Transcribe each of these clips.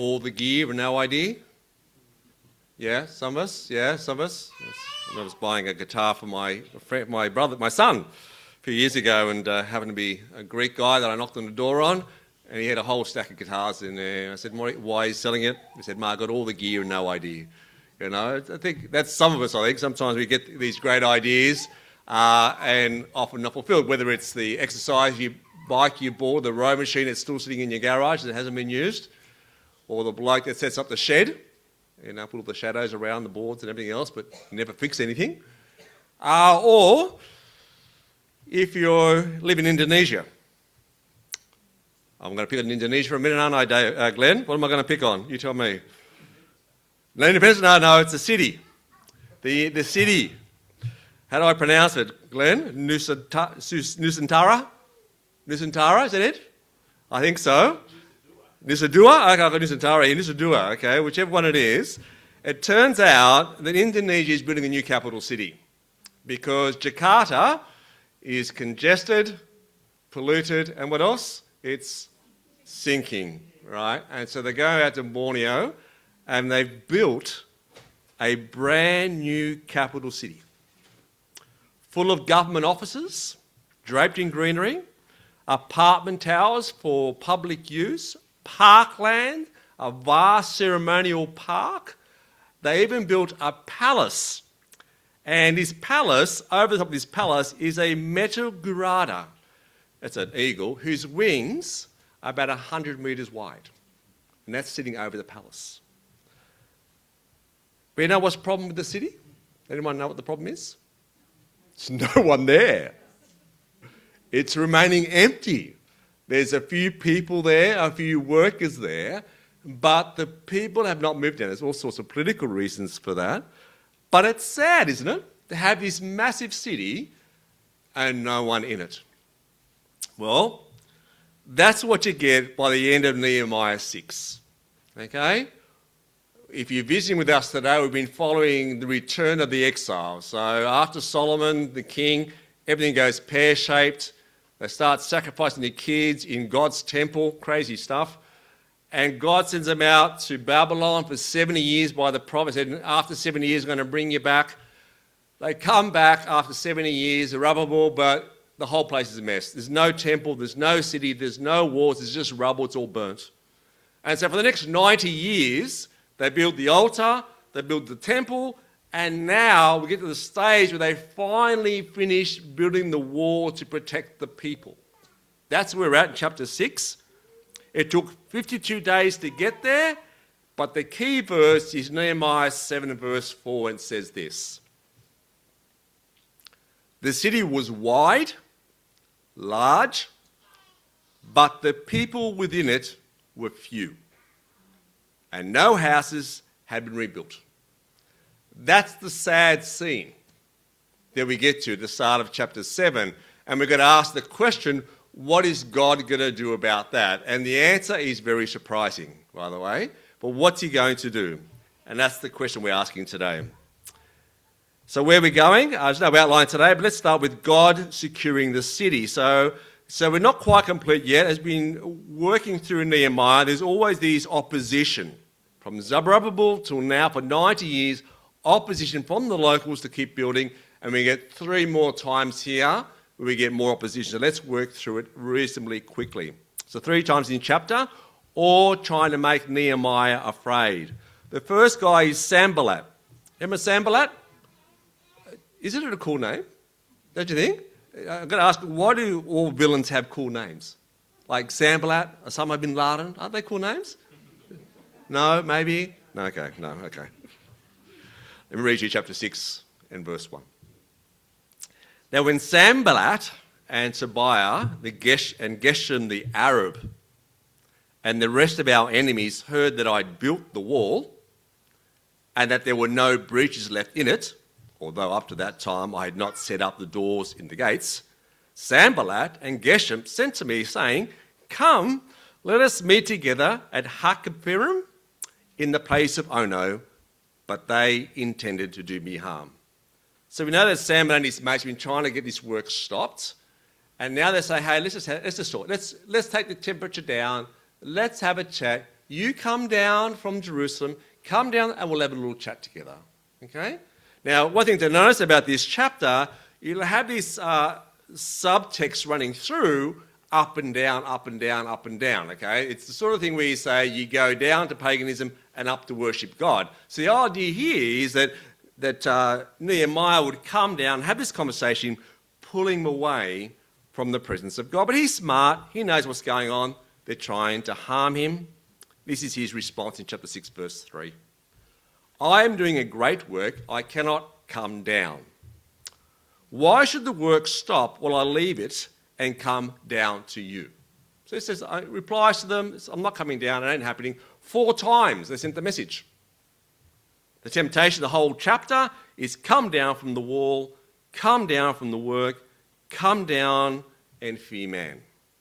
All the gear and no idea? Yeah, some of us. Yeah, some of us. I was buying a guitar for my son, a few years ago, and happened to be a Greek guy that I knocked on the door on, and he had a whole stack of guitars in there. I said, "Why are you selling it?" He said, "I got all the gear and no idea." You know, I think that's some of us. I think sometimes we get these great ideas and often not fulfilled. Whether it's the exercise bike you bought, the row machine that's still sitting in your garage that hasn't been used, or the bloke that sets up the shed, you know, put all the shadows around the boards and everything else, but never fix anything. Or if you live in Indonesia. I'm going to pick on Indonesia for a minute, aren't I, Glenn? What am I going to pick on? You tell me. No, independence? No, it's a city. The city. How do I pronounce it, Glenn? Nusantara? Nusantara, is that it? I think so. Nusa Dua? Okay, I've got Nusantara here. Nusa Dua, okay, whichever one it is. It turns out that Indonesia is building a new capital city because Jakarta is congested, polluted, and what else? It's sinking, right? And so they go out to Borneo and they've built a brand new capital city full of government offices, draped in greenery, apartment towers for public use, parkland, a vast ceremonial park. They even built a palace. And this palace, over the top of this palace, is a metal gurada. It's an eagle whose wings are about 100 metres wide. And that's sitting over the palace. But you know what's the problem with the city? Anyone know what the problem is? There's no one there. It's remaining empty. There's a few people there, a few workers there, but the people have not moved in. There's all sorts of political reasons for that. But it's sad, isn't it, to have this massive city and no one in it. Well, that's what you get by the end of Nehemiah 6. Okay? If you're visiting with us today, we've been following the return of the exile. So after Solomon, the king, everything goes pear-shaped. They start sacrificing their kids in God's temple, crazy stuff. And God sends them out to Babylon for 70 years by the prophet. Said, after 70 years, I'm going to bring you back. They come back after 70 years, they're rubble, but the whole place is a mess. There's no temple, there's no city, there's no walls, there's just rubble, it's all burnt. And so for the next 90 years, they build the altar, they build the temple, and now we get to the stage where they finally finish building the wall to protect the people. That's where we're at in chapter 6. It took 52 days to get there, but the key verse is Nehemiah 7 verse 4 and says this. The city was wide, large, but the people within it were few, and no houses had been rebuilt. That's the sad scene that we get to at the start of chapter 7, and we're going to ask the question, what is God going to do about that? And the answer is very surprising, by the way. But what's he going to do? And that's the question we're asking today. So where are we going? There's no outline today, but let's start with God securing the city. So we're not quite complete yet. As been working through Nehemiah, there's always these opposition. From Zerubbabel till now, for 90 years, opposition from the locals to keep building. And we get 3 more times here we get more opposition. So let's work through it reasonably quickly. So 3 times in chapter, or trying to make Nehemiah afraid. The first guy is Sanballat. Remember Sanballat? Isn't it a cool name? Don't you think? I've got to ask, why do all villains have cool names? Like Sanballat, Osama bin Laden, aren't they cool names? No, maybe? No, okay, no, okay. Let me read you chapter 6 and verse 1. Now when Sanballat and Tobiah and Geshem the Arab and the rest of our enemies heard that I'd built the wall and that there were no breaches left in it, although up to that time I had not set up the doors in the gates, Sanballat and Geshem sent to me saying, "Come, let us meet together at Hakkephirim in the place of Ono," but they intended to do me harm. So we know that Sanballat and his mates have been trying to get this work stopped, and now they say, "Hey, let's just talk. Let's take the temperature down. Let's have a chat. You come down from Jerusalem, come down and we'll have a little chat together. Okay? Now, one thing to notice about this chapter, you'll have this subtext running through up and down, up and down, up and down. Okay? It's the sort of thing where you say you go down to paganism and up to worship God. So the idea here is that Nehemiah would come down, have this conversation, pulling him away from the presence of God. But he's smart. He knows what's going on. They're trying to harm him. This is his response in chapter 6, verse 3. I am doing a great work. I cannot come down. Why should the work stop while I leave it and come down to you? So he says, replies to them, I'm not coming down. It ain't happening. 4 times they sent the message. The temptation of the whole chapter is come down from the wall, come down from the work, come down and fear man.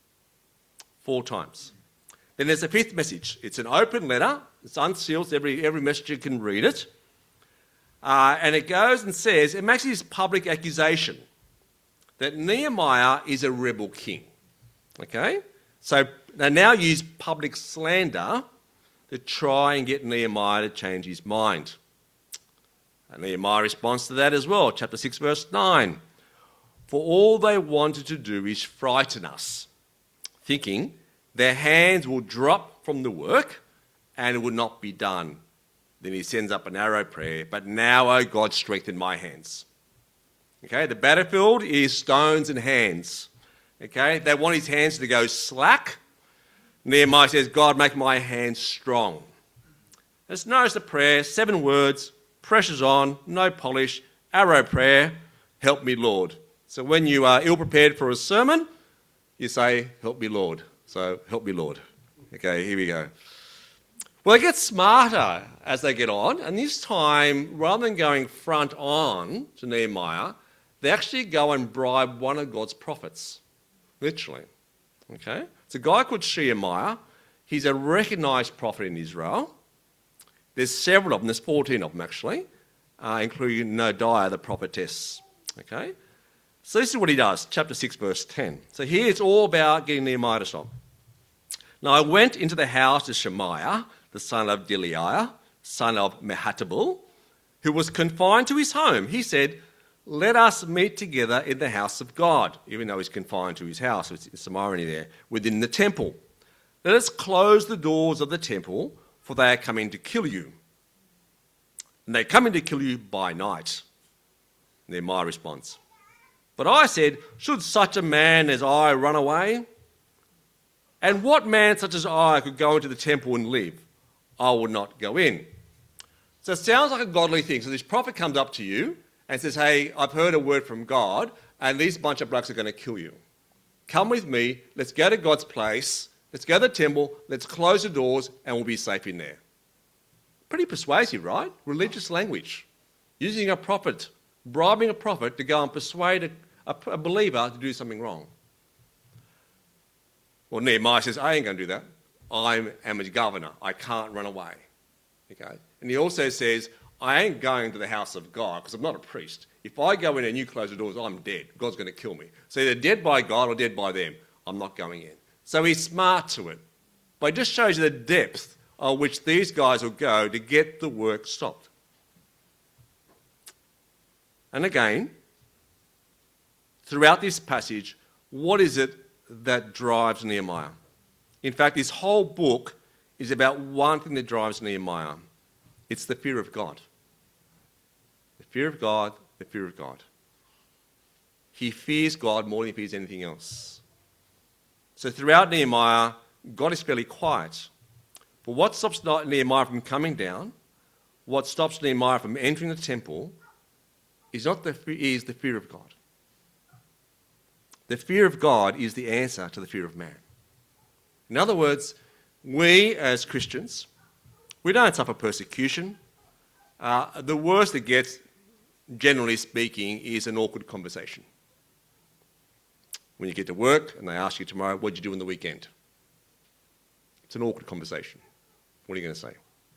4 times. Then there's a 5th message. It's an open letter. It's unsealed. So every messenger can read it. And it goes and says, it makes this public accusation that Nehemiah is a rebel king. Okay? So they now use public slander to try and get Nehemiah to change his mind. And Nehemiah responds to that as well. Chapter 6, verse 9. For all they wanted to do is frighten us, thinking their hands will drop from the work and it will not be done. Then he sends up an arrow prayer, but now, O God, strengthen my hands. Okay, the battlefield is stones and hands. Okay, they want his hands to go slack. Nehemiah says, God, make my hands strong. Let's notice the prayer, 7 words, pressure's on, no polish, arrow prayer, help me, Lord. So when you are ill-prepared for a sermon, you say, help me, Lord. So, help me, Lord. Okay, here we go. Well, they get smarter as they get on, and this time, rather than going front on to Nehemiah, they actually go and bribe one of God's prophets, literally. Okay? It's a guy called Shemaiah. He's a recognised prophet in Israel. There's several of them. There's 14 of them, actually, including Noadiah, the prophetess. Okay? So this is what he does, chapter 6, verse 10. So here it's all about getting Nehemiah to stop. Now I went into the house of Shemaiah, the son of Delaiah, son of Mehatabel, who was confined to his home. He said, let us meet together in the house of God, even though he's confined to his house. There's some irony there, within the temple. Let us close the doors of the temple, for they are coming to kill you. And they're coming to kill you by night. Nehemiah responds. But I said, should such a man as I run away? And what man such as I could go into the temple and live? I will not go in. So it sounds like a godly thing. So this prophet comes up to you and says, hey, I've heard a word from God, and these bunch of blokes are going to kill you. Come with me, let's go to God's place, let's go to the temple, let's close the doors, and we'll be safe in there. Pretty persuasive, right? Religious language. Using a prophet, bribing a prophet to go and persuade a believer to do something wrong. Well, Nehemiah says, I ain't going to do that. I am a governor. I can't run away. Okay? And he also says, I ain't going to the house of God because I'm not a priest. If I go in and you close the doors, I'm dead. God's going to kill me. So either dead by God or dead by them. I'm not going in. So he's smart to it. But it just shows you the depth of which these guys will go to get the work stopped. And again, throughout this passage, what is it that drives Nehemiah? In fact, this whole book is about one thing that drives Nehemiah. It's the fear of God. The fear of God, the fear of God. He fears God more than he fears anything else. So throughout Nehemiah, God is fairly quiet. But what stops Nehemiah from coming down, what stops Nehemiah from entering the temple, is the fear of God. The fear of God is the answer to the fear of man. In other words, we as Christians, we don't suffer persecution. The worst it gets, generally speaking, is an awkward conversation. When you get to work and they ask you tomorrow, what did you do on the weekend? It's an awkward conversation. What are you going to say?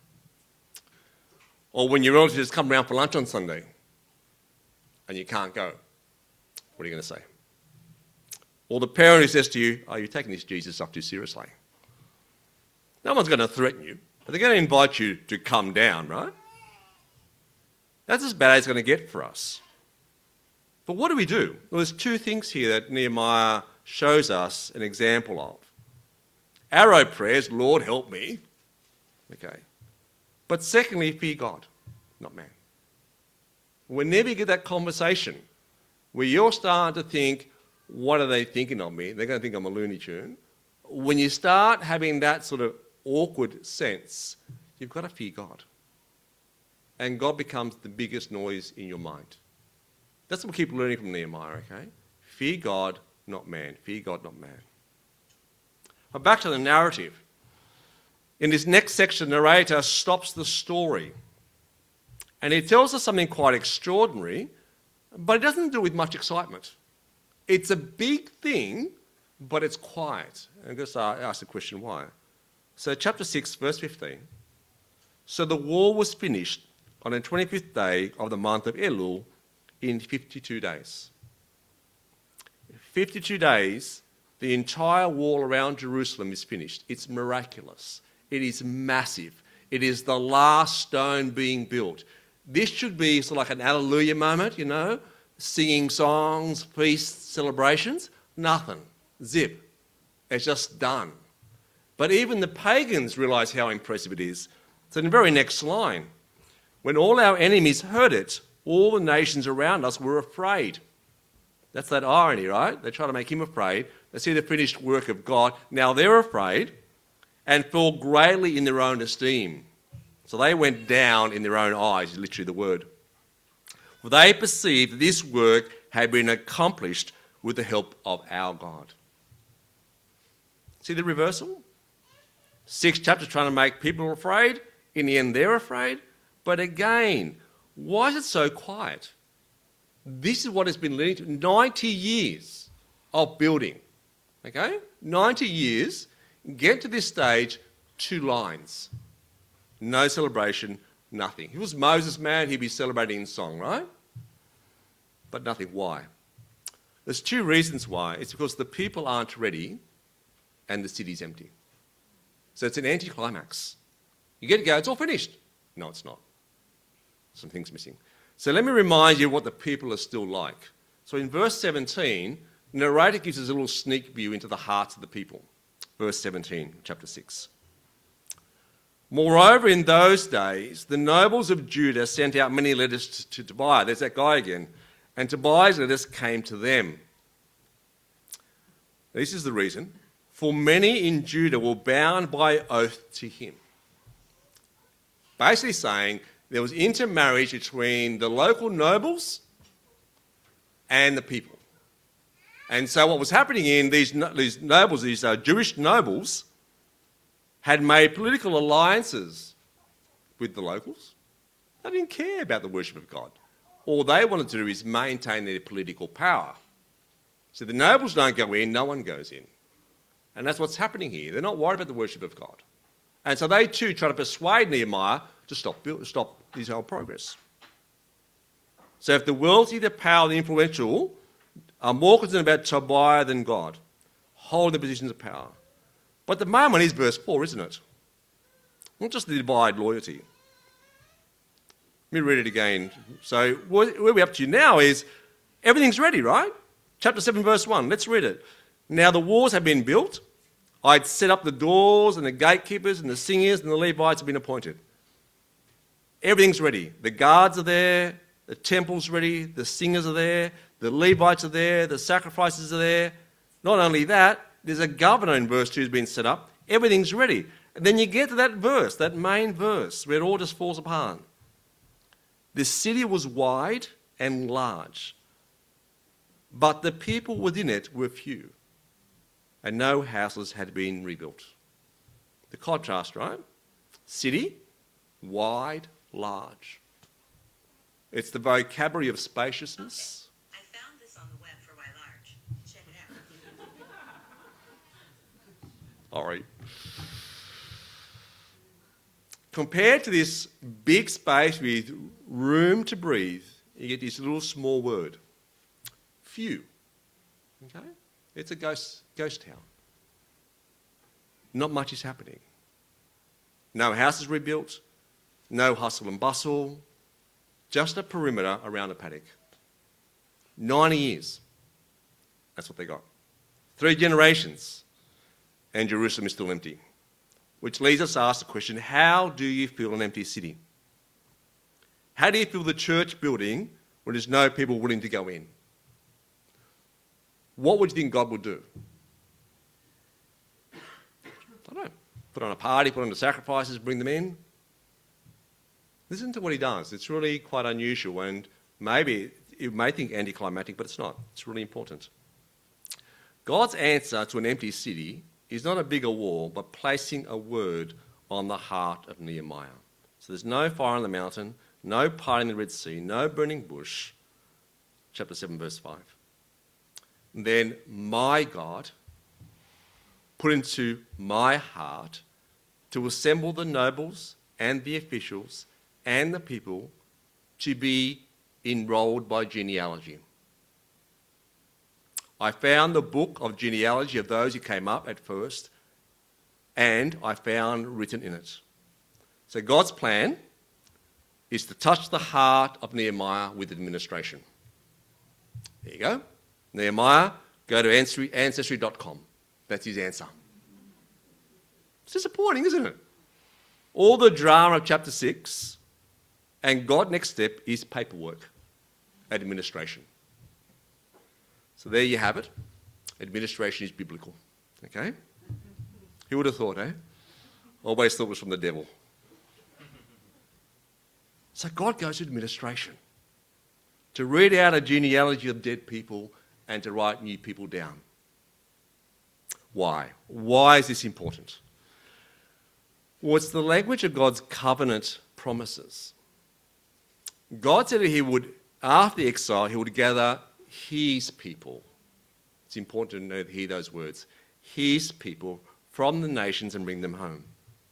Or when your relatives come round for lunch on Sunday and you can't go, what are you going to say? Or the parent who says to you, oh, you're taking this Jesus stuff too seriously. No one's going to threaten you, but they're going to invite you to come down, right? That's as bad as it's going to get for us. But what do we do? Well, there's two things here that Nehemiah shows us an example of. Arrow prayers, Lord help me. Okay. But secondly, fear God, not man. Whenever you get that conversation where you're starting to think, what are they thinking of me? They're going to think I'm a Looney Tune. When you start having that sort of awkward sense, you've got to fear God. And God becomes the biggest noise in your mind. That's what we keep learning from Nehemiah, okay? Fear God, not man. Fear God, not man. But back to the narrative. In this next section, the narrator stops the story. And he tells us something quite extraordinary, but it doesn't do it with much excitement. It's a big thing, but it's quiet. And I'm going to ask the question, why? So chapter 6, verse 15. So the war was finished on the 25th day of the month of Elul in 52 days. 52 days, the entire wall around Jerusalem is finished. It's miraculous. It is massive. It is the last stone being built. This should be sort of like an hallelujah moment, you know, singing songs, feasts, celebrations. Nothing. Zip. It's just done. But even the pagans realise how impressive it is. So in the very next line, when all our enemies heard it, all the nations around us were afraid. That's that irony, right? They try to make him afraid. They see the finished work of God. Now they're afraid and fell greatly in their own esteem. So they went down in their own eyes, is literally the word. For they perceived that this work had been accomplished with the help of our God. See the reversal? 6 chapters trying to make people afraid. In the end, they're afraid. But again, why is it so quiet? This is what has been leading to 90 years of building. Okay? 90 years, get to this stage, 2 lines. No celebration, nothing. If it was Moses' man, he'd be celebrating in song, right? But nothing. Why? There's 2 reasons why. It's because the people aren't ready and the city's empty. So it's an anticlimax. You get to go, it's all finished. No, it's not. Some things missing. So let me remind you what the people are still like. So in verse 17, the narrator gives us a little sneak view into the hearts of the people. Verse 17, chapter 6. Moreover, in those days, the nobles of Judah sent out many letters to Tobiah. There's that guy again. And Tobiah's letters came to them. This is the reason. For many in Judah were bound by oath to him. Basically saying there was intermarriage between the local nobles and the people. And so what was happening in these nobles, these Jewish nobles, had made political alliances with the locals. They didn't care about the worship of God. All they wanted to do is maintain their political power. So the nobles don't go in, no one goes in. And that's what's happening here. They're not worried about the worship of God. And so they too try to persuade Nehemiah to stop Israel progress. So if the wealthy, the power, the influential are more concerned about Tobiah than God, holding the positions of power. But the moment is verse 4, isn't it? Not just the divide loyalty. Let me read it again. So where we're up to now is everything's ready, right? Chapter 7, verse 1. Let's read it. Now the walls have been built. I'd set up the doors and the gatekeepers and the singers and the Levites have been appointed. Everything's ready. The guards are there. The temple's ready. The singers are there. The Levites are there. The sacrifices are there. Not only that, there's a governor in verse 2 who's been set up. Everything's ready. And then you get to that verse, that main verse, where it all just falls apart. The city was wide and large, but the people within it were few, and no houses had been rebuilt. The contrast, right? City, wide, large. It's the vocabulary of spaciousness. Okay. I found this on the web for why large. Check it out. All right. Compared to this big space with room to breathe, you get this little small word. Few. Okay? It's a ghost town. Not much is happening. No houses rebuilt, no hustle and bustle, just a perimeter around a paddock. 90 years. That's what they got. 3 generations, and Jerusalem is still empty. Which leads us to ask the question, how do you feel an empty city? How do you feel the church building when there's no people willing to go in? What would you think God would do? I don't know. Put on a party, put on the sacrifices, bring them in. Listen to what he does. It's really quite unusual, and maybe you may think anticlimactic, but it's not. It's really important. God's answer to an empty city is not a bigger wall, but placing a word on the heart of Nehemiah. So there's no fire on the mountain, no parting the Red Sea, no burning bush. Chapter 7, verse 5. Then my God put into my heart to assemble the nobles and the officials and the people to be enrolled by genealogy. I found the book of genealogy of those who came up at first, and I found written in it. So God's plan is to touch the heart of Nehemiah with administration. There you go. Nehemiah, go to ancestry.com. That's his answer. It's disappointing, isn't it? All the drama of chapter 6, and God's next step is paperwork, administration. So there you have it. Administration is biblical. Okay? Who would have thought, eh? Always thought it was from the devil. So God goes to administration to read out a genealogy of dead people and to write new people down. Why? Why is this important? Well, it's the language of God's covenant promises. God said that he would, after the exile, he would gather his people. It's important to hear those words. His people from the nations and bring them home.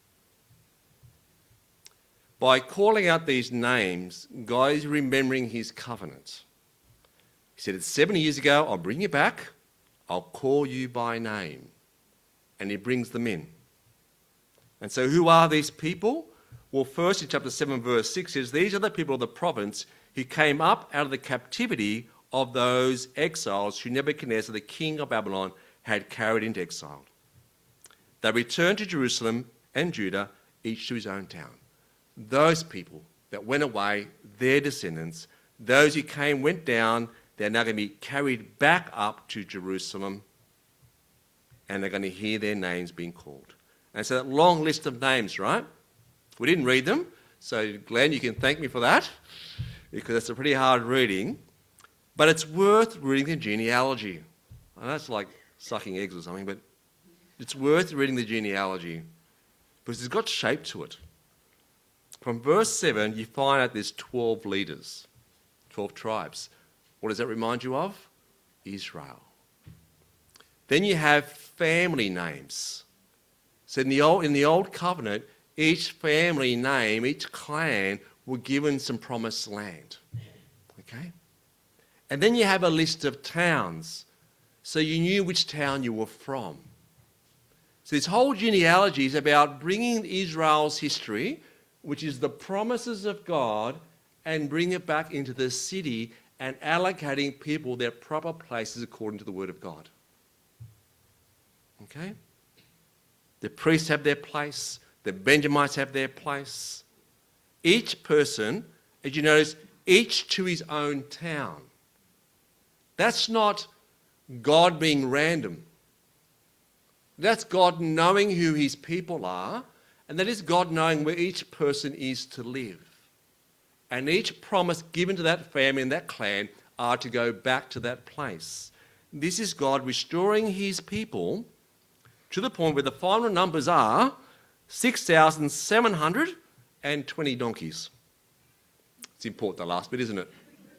By calling out these names, God is remembering his covenant. He said, it's 70 years ago, I'll bring you back. I'll call you by name. And he brings them in. And so who are these people? Well, first in chapter 7, verse 6 says, these are the people of the province who came up out of the captivity of those exiles who Nebuchadnezzar, the king of Babylon, had carried into exile. They returned to Jerusalem and Judah, each to his own town. Those people that went away, their descendants, those who came, went down, they're now going to be carried back up to Jerusalem, and they're going to hear their names being called. And so that long list of names, right? We didn't read them, so Glenn, you can thank me for that, because it's a pretty hard reading. But it's worth reading the genealogy. I know it's like sucking eggs or something, but it's worth reading the genealogy because it's got shape to it. From verse 7, you find out there's 12 leaders, 12 tribes. What does that remind you of? Israel. Then you have family names. So in the old covenant, each family name, each clan were given some promised land. Okay? And then you have a list of towns, so you knew which town you were from. So this whole genealogy is about bringing Israel's history, which is the promises of God, and bring it back into the city and allocating people their proper places according to the word of God. Okay? The priests have their place, the Benjamites have their place. Each person, as you notice, each to his own town. That's not God being random. That's God knowing who his people are, and that is God knowing where each person is to live. And each promise given to that family and that clan are to go back to that place. This is God restoring his people to the point where the final numbers are 6,720 donkeys. It's important, the last bit, isn't it?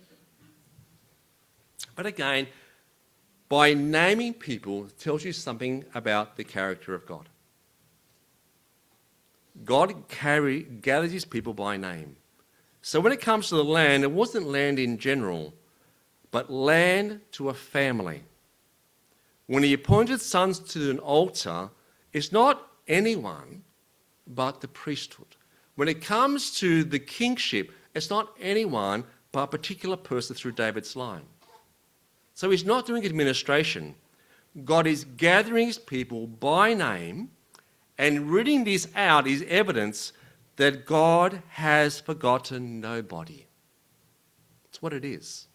But again, by naming people tells you something about the character of God. God gathers his people by name. So when it comes to the land, it wasn't land in general, but land to a family. When he appointed sons to an altar, it's not anyone, but the priesthood. When it comes to the kingship, it's not anyone but a particular person through David's line. So he's not doing administration. God is gathering his people by name, and reading this out is evidence that God has forgotten nobody. That's what it is.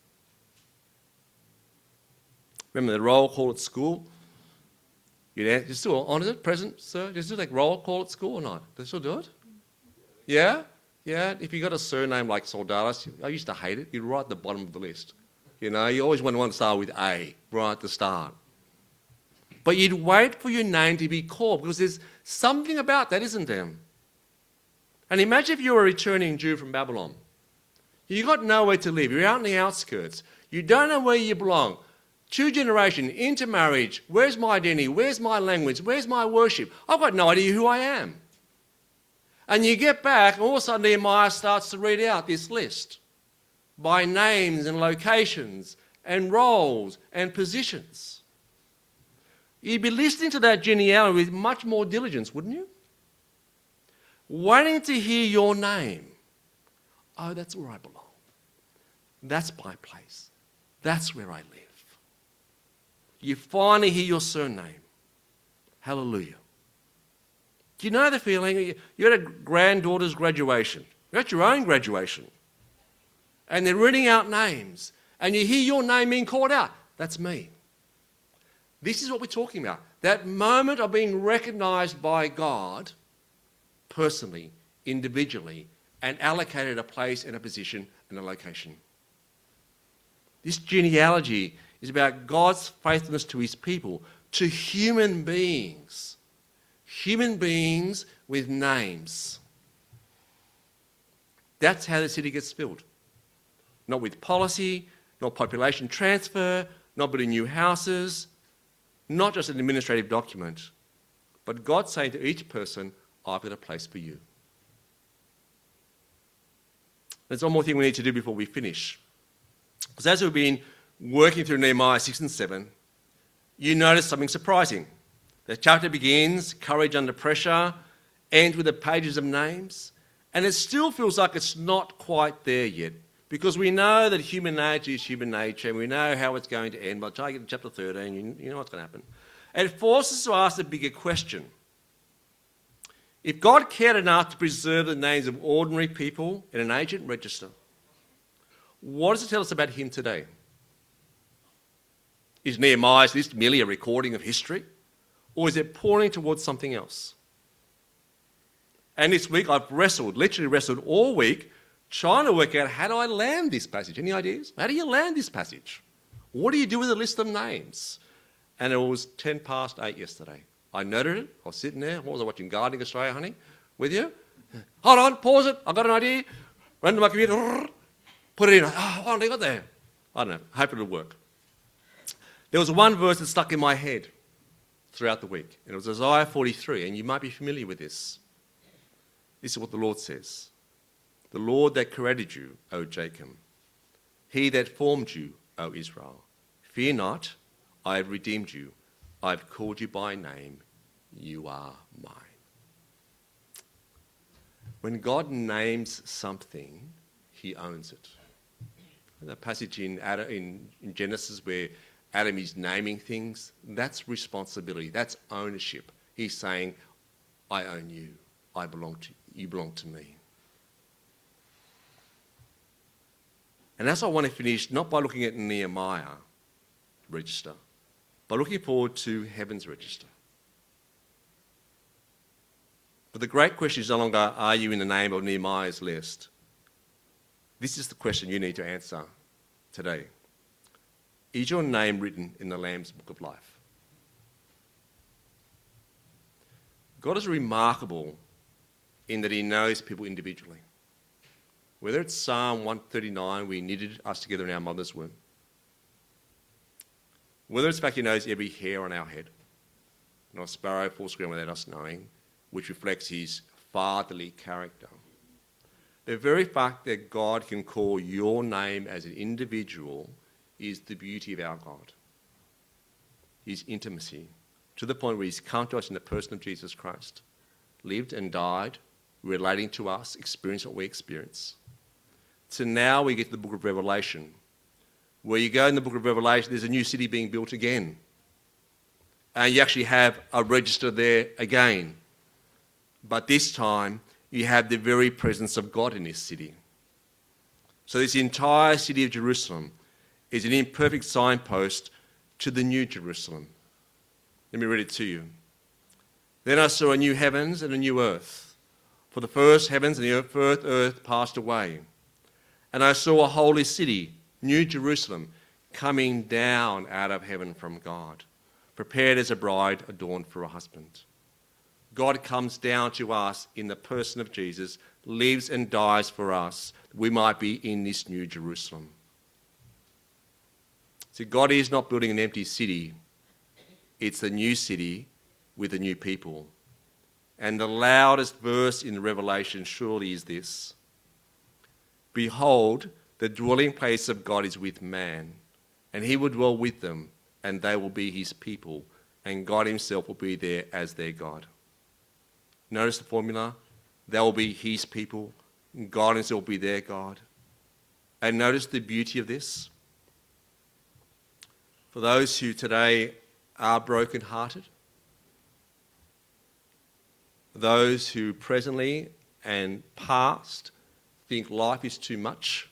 Remember the roll call at school? You still honour it, present, sir? Do you still take roll call at school or not? Do you still do it? Yeah? Yeah? If you got a surname like Soldalis, I used to hate it. You'd write at the bottom of the list. You know, you always want to start with A right at the start. But you'd wait for your name to be called because there's something about that, isn't there? And imagine if you were a returning Jew from Babylon. You got nowhere to live. You're out in the outskirts. You don't know where you belong. 2 generations into marriage. Where's my identity? Where's my language? Where's my worship? I've got no idea who I am. And you get back, and all of a sudden Nehemiah starts to read out this list by names and locations and roles and positions. You'd be listening to that genealogy with much more diligence, wouldn't you? Waiting to hear your name. Oh, that's where I belong. That's my place. That's where I live. You finally hear your surname. Hallelujah. Do you know the feeling? You're at a granddaughter's graduation. You're at your own graduation. And they're reading out names. And you hear your name being called out. That's me. This is what we're talking about. That moment of being recognised by God, personally, individually, and allocated a place and a position and a location. This genealogy is about God's faithfulness to his people, to human beings with names. That's how the city gets filled. Not with policy, not population transfer, not building new houses, not just an administrative document, but God saying to each person, I've got a place for you. There's one more thing we need to do before we finish. Because as we've been working through Nehemiah 6 and 7, you notice something surprising. The chapter begins, courage under pressure, ends with the pages of names, and it still feels like it's not quite there yet, because we know that human nature is human nature, and we know how it's going to end. By the time you get to chapter 13, you know what's going to happen. And it forces us to ask a bigger question. If God cared enough to preserve the names of ordinary people in an ancient register, what does it tell us about him today? Is Nehemiah's list merely a recording of history? Or is it pointing towards something else? And this week I've literally wrestled all week, trying to work out how do I land this passage. Any ideas? How do you land this passage? What do you do with a list of names? And it was 10 past 8 yesterday. I noted it. I was sitting there. What was I watching? Gardening Australia, honey? With you? Hold on, pause it. I've got an idea. Run to my computer. Put it in. Oh, what have I got there? I don't know. Hope it'll work. There was one verse that stuck in my head throughout the week. And it was Isaiah 43. And you might be familiar with this. This is what the Lord says. The Lord that created you, O Jacob. He that formed you, O Israel. Fear not. I have redeemed you. I have called you by name. You are mine. When God names something, he owns it. The passage in Genesis where Adam is naming things, that's responsibility, that's ownership. He's saying, I own you. I belong to you. You belong to me. And that's why I want to finish, not by looking at Nehemiah register, but looking forward to heaven's register. But the great question is no longer, are you in the name of Nehemiah's list? This is the question you need to answer today. Is your name written in the Lamb's Book of Life? God is remarkable in that he knows people individually. Whether it's Psalm 139, we knitted us together in our mother's womb. Whether it's the fact he knows every hair on our head. Not a sparrow falls ground without us knowing, which reflects his fatherly character. The very fact that God can call your name as an individual is the beauty of our God. His intimacy, to the point where he's come to us in the person of Jesus Christ. lived and died, relating to us, experienced what we experience. So now we get to the book of Revelation. Where you go in the book of Revelation, there's a new city being built again. And you actually have a register there again. But this time, you have the very presence of God in this city. So this entire city of Jerusalem is an imperfect signpost to the new Jerusalem. Let me read it to you. Then I saw a new heavens and a new earth. For the first heavens and the first earth passed away. And I saw a holy city, New Jerusalem, coming down out of heaven from God, prepared as a bride adorned for a husband. God comes down to us in the person of Jesus, lives and dies for us, that we might be in this New Jerusalem. See, God is not building an empty city. It's a new city with a new people. And the loudest verse in Revelation surely is this: Behold, the dwelling place of God is with man, and he will dwell with them, and they will be his people, and God himself will be there as their God. Notice the formula. They will be his people, and God himself will be their God. And notice the beauty of this. For those who today are broken-hearted, those who presently and past think life is too much,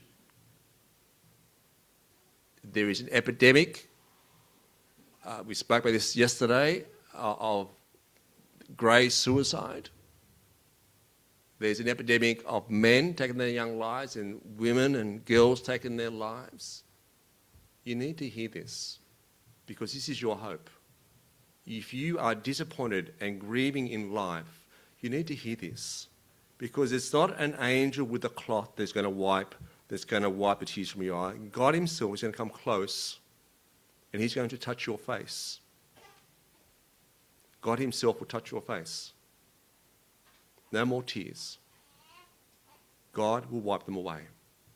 there is an epidemic, we spoke about this yesterday, of grey suicide. There's an epidemic of men taking their young lives and women and girls taking their lives. You need to hear this, because this is your hope. If you are disappointed and grieving in life, you need to hear this, because it's not an angel with a cloth that's going to wipe the tears from your eye. God himself is going to come close, and he's going to touch your face. God himself will touch your face. No more tears. God will wipe them away.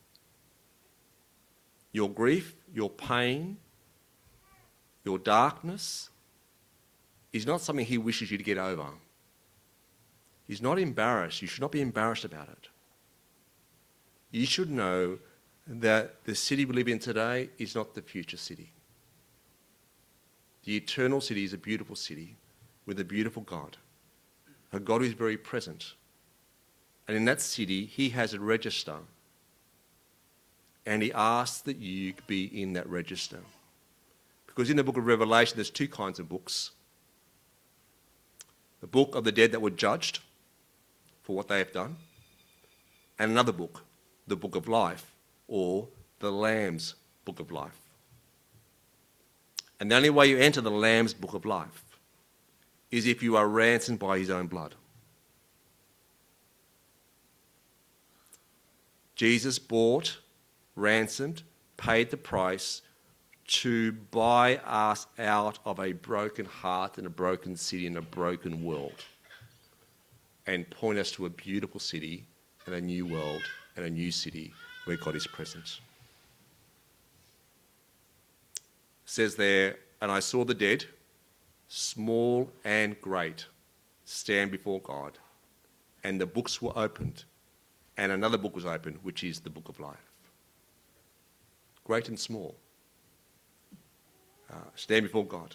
Your grief, your pain, your darkness is not something he wishes you to get over. He's not embarrassed. You should not be embarrassed about it. You should know that the city we live in today is not the future city. The eternal city is a beautiful city with a beautiful God, a God who is very present. And in that city, he has a register, and he asks that you be in that register. Because in the book of Revelation, there's two kinds of books. The book of the dead that were judged for what they have done, and another book, the book of life, or the Lamb's book of life. And the only way you enter the Lamb's book of life is if you are ransomed by his own blood. Jesus bought, ransomed, paid the price to buy us out of a broken heart and a broken city and a broken world, and point us to a beautiful city and a new world and a new city where God is present. It says there, and I saw the dead, small and great, stand before God, and the books were opened, and another book was opened, which is the book of life. Great and small. Stand before God.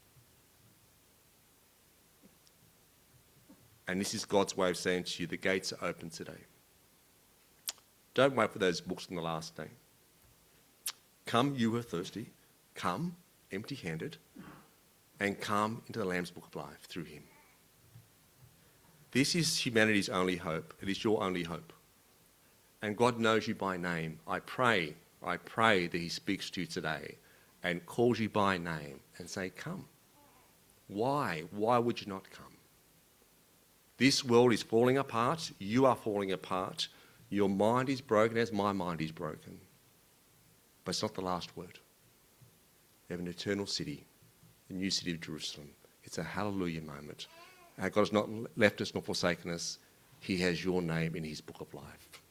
And this is God's way of saying to you, the gates are open today. Don't wait for those books on the last day. Come, you who are thirsty. Come, empty-handed, and come into the Lamb's book of life through him. This is humanity's only hope. It is your only hope. And God knows you by name. I pray that he speaks to you today and calls you by name and say, come. Why? Why would you not come? This world is falling apart. You are falling apart. Your mind is broken as my mind is broken. But it's not the last word. You have an eternal city, the new city of Jerusalem. It's a hallelujah moment. God has not left us nor forsaken us. He has your name in his book of life.